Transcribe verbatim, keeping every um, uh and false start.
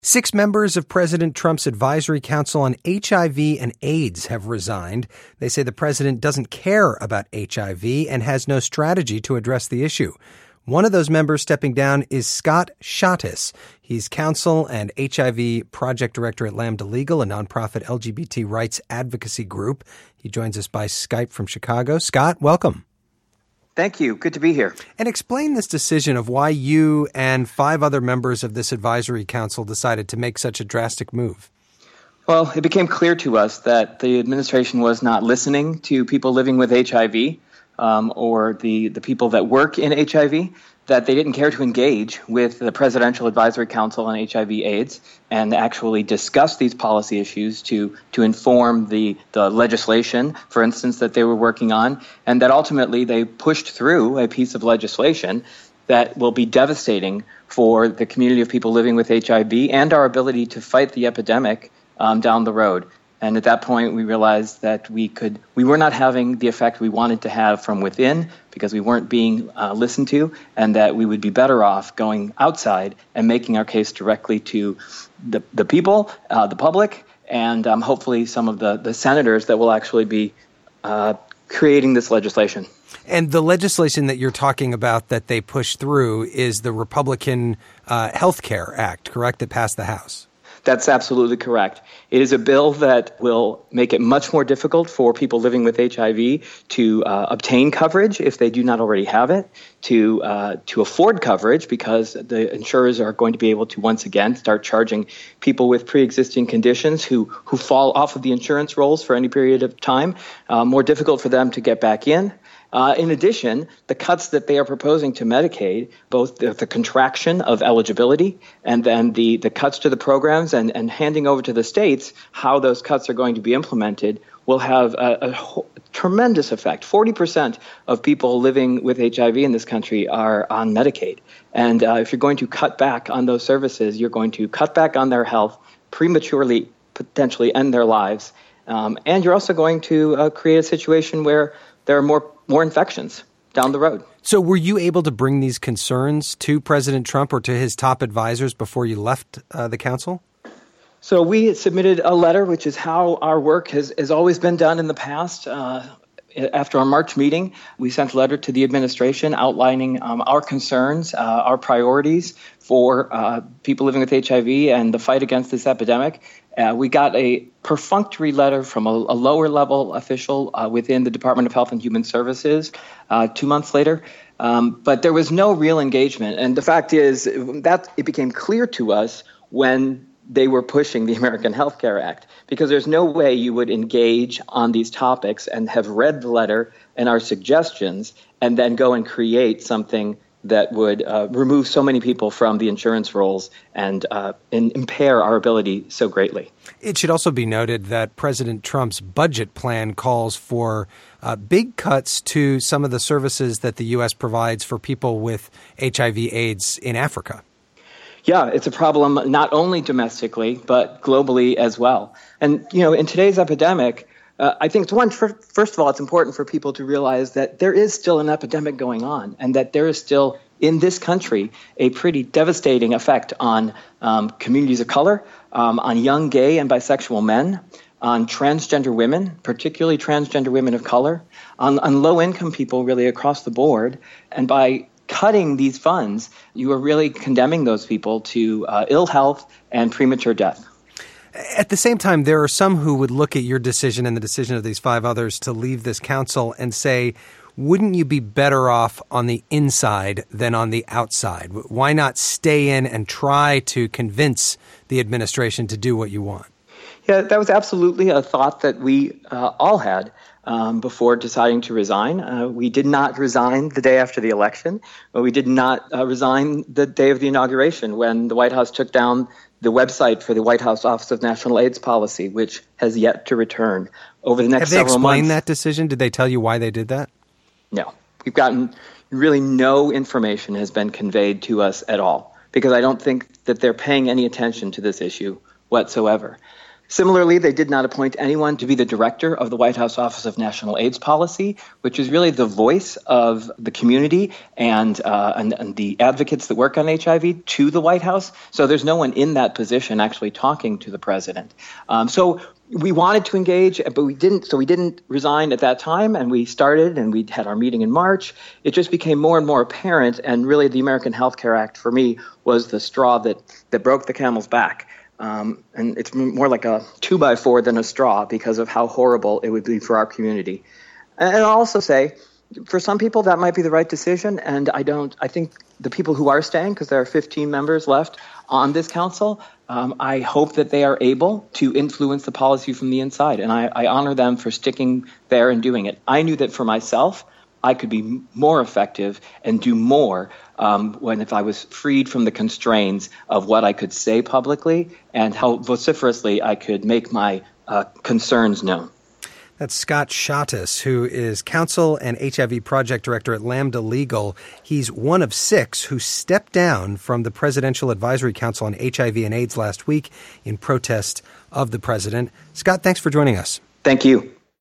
Six members of President Trump's Advisory Council on H I V and AIDS have resigned. They say the president doesn't care about H I V and has no strategy to address the issue. One of those members stepping down is Scott Shottis. He's counsel and H I V project director at Lambda Legal, a nonprofit L G B T rights advocacy group. He joins us by Skype from Chicago. Scott, welcome. Thank you. Good to be here. And explain this decision of why you and five other members of this advisory council decided to make such a drastic move. Well, it became clear to us that the administration was not listening to people living with H I V um, or the, the people that work in H I V, that they didn't care to engage with the Presidential Advisory Council on H I V AIDS and actually discuss these policy issues to, to inform the, the legislation, for instance, that they were working on, and that ultimately they pushed through a piece of legislation that will be devastating for the community of people living with H I V and our ability to fight the epidemic um, down the road. And at that point, we realized that we could we were not having the effect we wanted to have from within because we weren't being uh, listened to, and that we would be better off going outside and making our case directly to the, the people, uh, the public, and um, hopefully some of the, the senators that will actually be uh, creating this legislation. And the legislation that you're talking about that they pushed through is the Republican uh, Health Care Act, correct, that passed the House? That's absolutely correct. It is a bill that will make it much more difficult for people living with H I V to uh, obtain coverage if they do not already have it, to uh, to afford coverage because the insurers are going to be able to once again start charging people with pre-existing conditions who, who fall off of the insurance rolls for any period of time, uh, more difficult for them to get back in. Uh, in addition, the cuts that they are proposing to Medicaid, both the, the contraction of eligibility and then the, the cuts to the programs and, and handing over to the states how those cuts are going to be implemented, will have a, a ho- tremendous effect. forty percent of people living with H I V in this country are on Medicaid. And uh, if you're going to cut back on those services, you're going to cut back on their health, prematurely potentially end their lives. Um, and you're also going to uh, create a situation where there are more more infections down the road. So were you able to bring these concerns to President Trump or to his top advisors before you left uh, the council? So we submitted a letter, which is how our work has, has always been done in the past. Uh, after our March meeting, we sent a letter to the administration outlining um, our concerns, uh, our priorities for uh, people living with H I V and the fight against this epidemic. Uh, we got a perfunctory letter from a, a lower-level official uh, within the Department of Health and Human Services uh, two months later, um, but there was no real engagement. And the fact is that it became clear to us when they were pushing the American Health Care Act, because there's no way you would engage on these topics and have read the letter and our suggestions and then go and create something that would uh, remove so many people from the insurance rolls and, uh, and impair our ability so greatly. It should also be noted that President Trump's budget plan calls for uh, big cuts to some of the services that the U S provides for people with H I V AIDS in Africa. Yeah, it's a problem not only domestically, but globally as well. And, you know, in today's epidemic, Uh, I think, one, for, first of all, it's important for people to realize that there is still an epidemic going on and that there is still, in this country, a pretty devastating effect on um, communities of color, um, on young gay and bisexual men, on transgender women, particularly transgender women of color, on, on low-income people really across the board. And by cutting these funds, you are really condemning those people to uh, ill health and premature death. At the same time, there are some who would look at your decision and the decision of these five others to leave this council and say, wouldn't you be better off on the inside than on the outside? Why not stay in and try to convince the administration to do what you want? Yeah, that was absolutely a thought that we uh, all had um, before deciding to resign. Uh, we did not resign the day after the election, but we did not uh, resign the day of the inauguration when the White House took down the website for the White House Office of National AIDS Policy, which has yet to return over the next several months. Have they explained that decision? Did they tell you why they did that? No. We've gotten really no information has been conveyed to us at all, because I don't think that they're paying any attention to this issue whatsoever. Similarly, they did not appoint anyone to be the director of the White House Office of National AIDS Policy, which is really the voice of the community and, uh, and, and the advocates that work on H I V to the White House. So there's no one in that position actually talking to the president. Um, so we wanted to engage, but we didn't. So we didn't resign at that time, and we started, and we had our meeting in March. It just became more and more apparent, and really the American Health Care Act for me was the straw that, that broke the camel's back. Um, and it's more like a two by four than a straw because of how horrible it would be for our community. And I'll also say, for some people, that might be the right decision. And I don't, I think the people who are staying, because there are fifteen members left on this council, um, I hope that they are able to influence the policy from the inside. And I, I honor them for sticking there and doing it. I knew that for myself, I could be more effective and do more um, when if I was freed from the constraints of what I could say publicly and how vociferously I could make my uh, concerns known. That's Scott Shottis, who is counsel and H I V project director at Lambda Legal. He's one of six who stepped down from the Presidential Advisory Council on H I V and AIDS last week in protest of the president. Scott, thanks for joining us. Thank you.